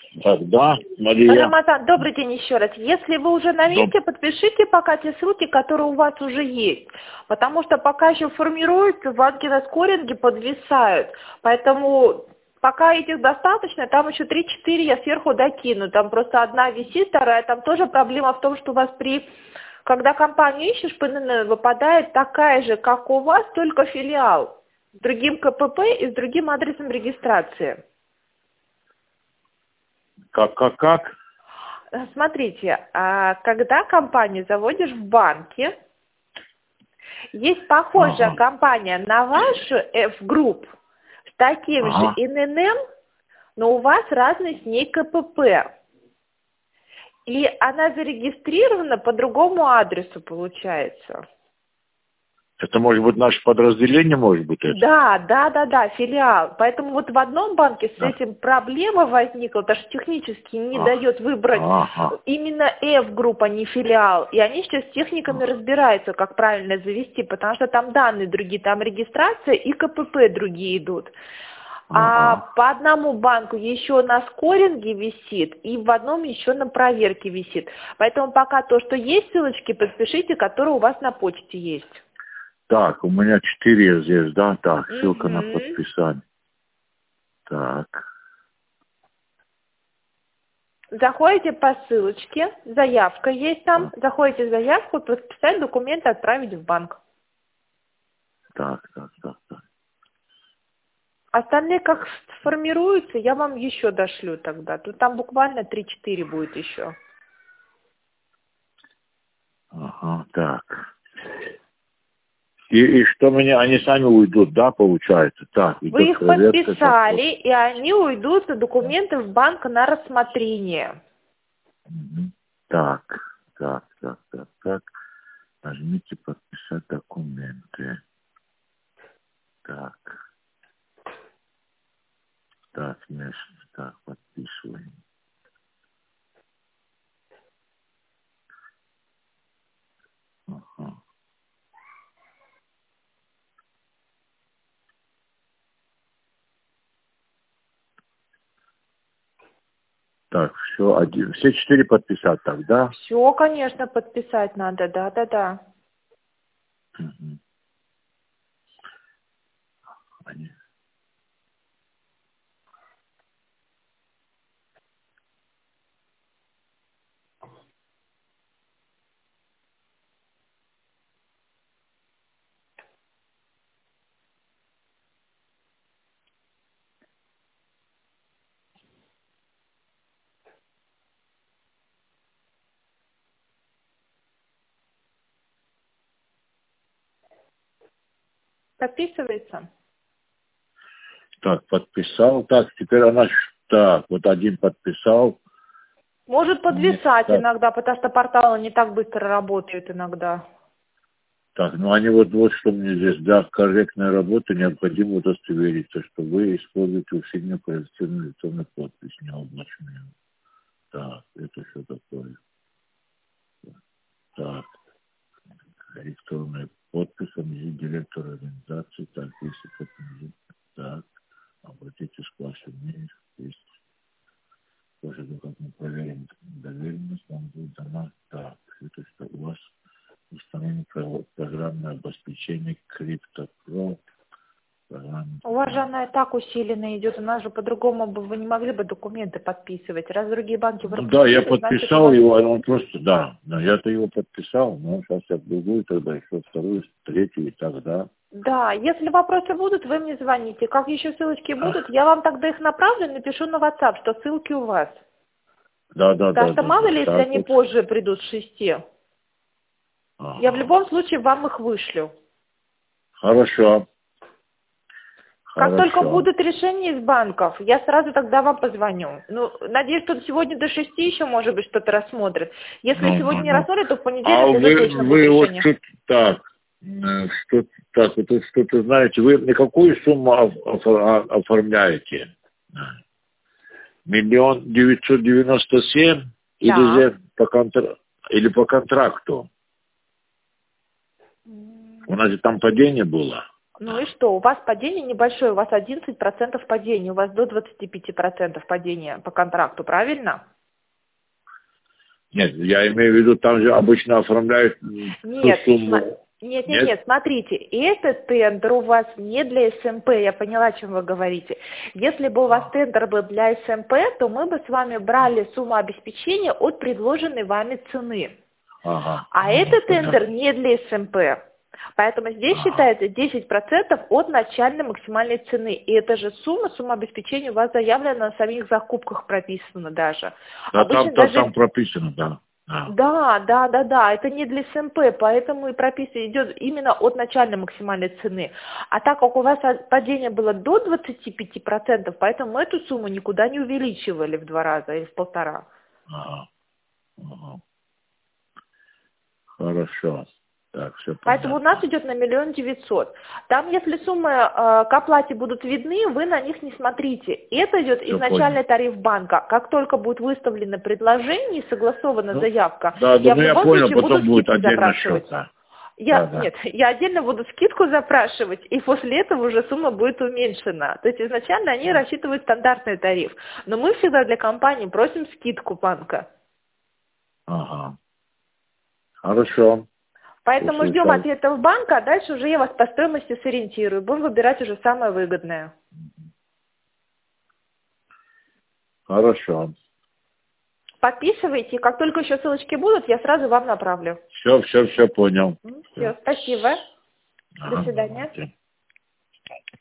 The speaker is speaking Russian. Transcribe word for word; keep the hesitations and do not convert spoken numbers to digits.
Так, да, Мария. Рамазан, добрый день еще раз. Если вы уже на месте, Доб... подпишите пока те ссылки, которые у вас уже есть. Потому что пока еще формируются, банки на скоринге подвисают. Поэтому пока этих достаточно, там еще три-четыре я сверху докину. Там просто одна висит, вторая. Там тоже проблема в том, что у вас при... Когда компанию ищешь, ПНН выпадает такая же, как у вас, только филиал. С другим КПП и с другим адресом регистрации. Как, как, как? Смотрите, когда компанию заводишь в банке, есть похожая Ага. компания на вашу F-Group с таким Ага. же эн эн эм, но у вас разный с ней КПП. И она зарегистрирована по другому адресу, получается. Это может быть наше подразделение, может быть, это? Да, да, да, да, филиал. Поэтому вот в одном банке с Да. этим проблема возникла, потому что технически не А. дает выбрать Ага. именно F-группа, а не филиал. И они сейчас с техниками Ага. разбираются, как правильно завести, потому что там данные другие, там регистрация и КПП другие идут. А Ага. по одному банку еще на скоринге висит, и в одном еще на проверке висит. Поэтому пока то, что есть ссылочки, подпишите, которые у вас на почте есть. Так, у меня четыре здесь, да? Так, ссылка Угу. на подписание. Так. Заходите по ссылочке, заявка есть там, Так, заходите в заявку, подписать документы, отправить в банк. так, так, так. так. Остальные как сформируются, я вам еще дошлю тогда. Тут там буквально три-четыре будет еще. Ага, так. И, и что мне, они сами уйдут, да, получается? Так, Вы идет их проверка. подписали, и они уйдут за документы в банк на рассмотрение. Мгм. Так, так, так, так, так. Нажмите подписать документы. Так, так, место, так, подписываем. Ага. Так, все, один, все четыре подписать так, да? Все, конечно, подписать надо, да-да-да. Мгм. Они- Подписывается? Так, подписал. Так, теперь она... ш- Так, вот один подписал. Может Нет, подвисать так, иногда, потому что порталы не так быстро работают иногда. так, ну они вот, вот что мне здесь, да, корректная работа, необходимо удостовериться, что вы используете усиленную квалифицированную электронную подпись, необлачную. Так, это что такое? Так, электронная подпись, он директор организации, так, если это так, обратитесь к вашему мнению, есть, тоже, как мы проверим доверенность, вам будет дана, так, это что у вас установлено про- программное обеспечение CryptoPro, программа, У вас же так, она и так усиленно идет, у нас же по-другому бы вы не могли бы документы подписывать. Раз другие банки ну да, я пропустили, значит у подписал вас... его, а он просто, да, да, я-то его подписал, но сейчас я другую тогда, еще вторую, третью и так, да. Да, если вопросы будут, вы мне звоните. Как еще ссылочки будут, Ах, я вам тогда их направлю и напишу на WhatsApp, что ссылки у вас. да, да, Потому да, что да, мало да, ли, если так они вот, позже придут с шести. Я в ага, любом случае вам их вышлю. хорошо, Как только хорошо, будут решения из банков, я сразу тогда вам позвоню. Ну, надеюсь, что сегодня до шести еще, может быть, что-то рассмотрят. Если ну, сегодня ну, не ну. рассмотрят, то в А понедельник уже вы, точно будет вы вот решение. что-то так, э, что так, вот что-то знаете, вы на какую сумму оф- оф- оформляете? Миллион девятьсот девяносто семь или Да. же по контра- или по контракту? У нас же там падение было. Ну и что? У вас падение небольшое, у вас одиннадцать процентов падения, у вас до двадцати пяти процентов падения по контракту, правильно? Нет, я имею в виду, там же обычно оформляют нет, ту сумму. Нет, нет, нет, нет, смотрите, этот тендер у вас не для эс эм пэ, я поняла, о чем вы говорите. Если бы у вас тендер был для эс эм пэ, то мы бы с вами брали сумму обеспечения от предложенной вами цены. Ага, а ага, этот понятно. тендер не для эс эм пэ. Поэтому здесь Ага. считается десять процентов от начальной максимальной цены. И эта же сумма, сумма обеспечения у вас заявлена на самих закупках прописана даже. Да, Обычно там, там, даже... там прописано, да. да. Да, да, да, да, это не для эс эм пэ, поэтому и прописано идет именно от начальной максимальной цены. А так как у вас падение было до двадцати пяти процентов, поэтому мы эту сумму никуда не увеличивали в два раза или в полтора. Ага. Ага. Хорошо. Так, все Поэтому у понятно. нас идет на миллион девятьсот. Там, если суммы э, к оплате будут видны, вы на них не смотрите. Это идет Всё изначальный понял. тариф банка. Как только будет выставлено предложение и согласована Ну, заявка, да, я ну в я любом понял, случае буду потом будет скидку отдельно запрашивать. счет, да. Я, Да, да. Нет, я отдельно буду скидку запрашивать, и после этого уже сумма будет уменьшена. То есть изначально они рассчитывают стандартный тариф. Но мы всегда для компании просим скидку банка. Ага. Хорошо. Поэтому ждем Услышал. ответов банка, а дальше уже я вас по стоимости сориентирую. Будем выбирать уже самое выгодное. Хорошо. Подписывайте, как только еще ссылочки будут, я сразу вам направлю. Все, все, все понял. Все, спасибо. До Ага, свидания. давайте.